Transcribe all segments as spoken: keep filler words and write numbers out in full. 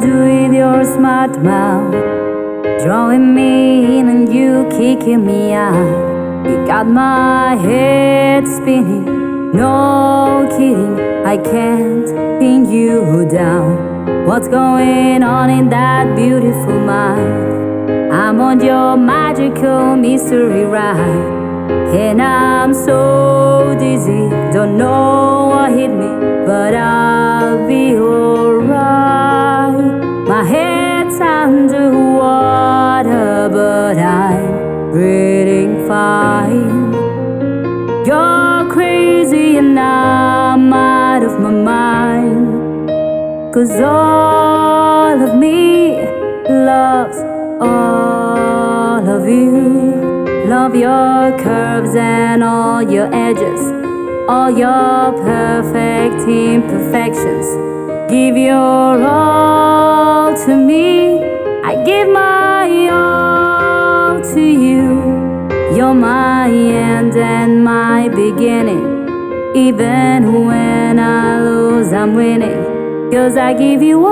do with your smart mouth, drawing me in and you kicking me out. You got my head spinning, no kidding, I can't pin you down. What's going on in that beautiful mind? I'm on your magical mystery ride, and I'm so dizzy, don't know what hit me, but I'll be alright. My head's underwater, but I'm breathing fine. You're crazy and I'm out of my mind, 'cause all of me loves all of you. Love your curves and all your edges, all your perfect imperfections. Give your all to me, I give my all to you. You're my end and my beginning. Even when I lose, I'm winning, 'cause I give you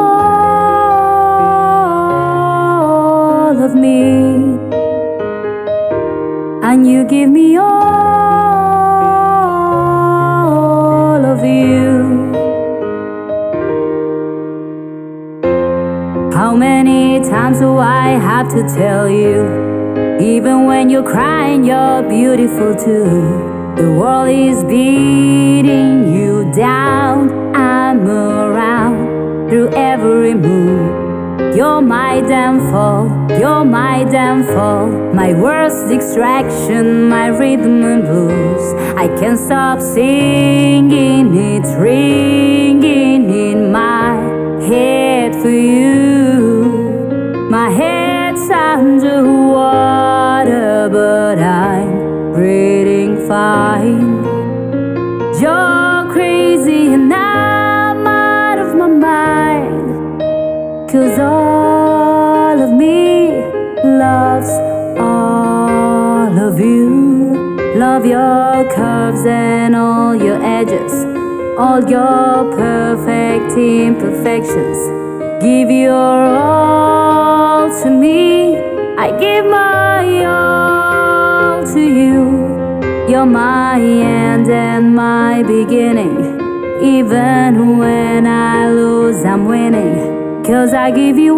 all of me, and you give me all of you. How many times do I have to tell you? Even when you're crying, you're beautiful too. The world is beating you down, I'm around through every move. You're my downfall, you're my downfall, my worst distraction, my rhythm and blues. I can't stop singing, it's ringing in my head for you. My head's underwater, but I'm breathing fine. You're crazy and I'm out of my mind, 'cause all of me loves all of you. Love your curves and all your edges, all your perfect imperfections. Give your all to me, I give my all to you. You're my end and my beginning. Even when I lose, I'm winning, 'cause I give you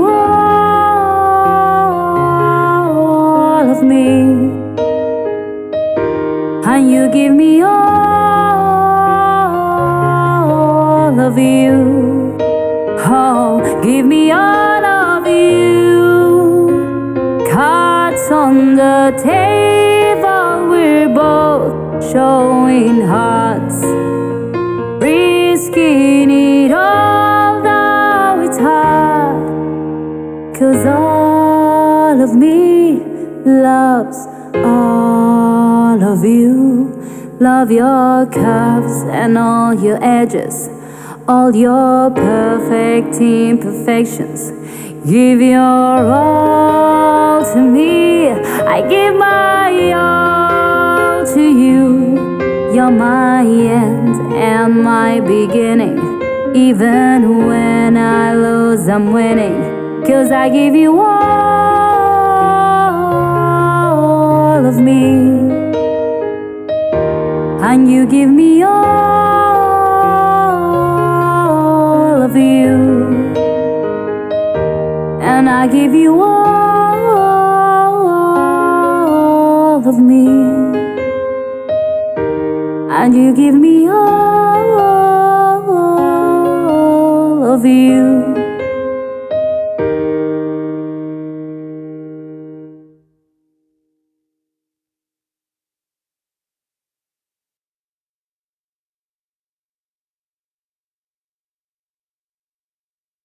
all of me, and you give me all of you. Oh, give me all of you. Cards on the table, we're both showing hearts, risking it all, though it's hard, 'cause all of me loves all of you. Love your curves and all your edges, all your perfect imperfections. Give your all to me, I give my all to you. You're my end and my beginning. Even when I lose, I'm winning, 'cause I give you all of me, and you give me all of you, and I give you all of me, and you give me all of you.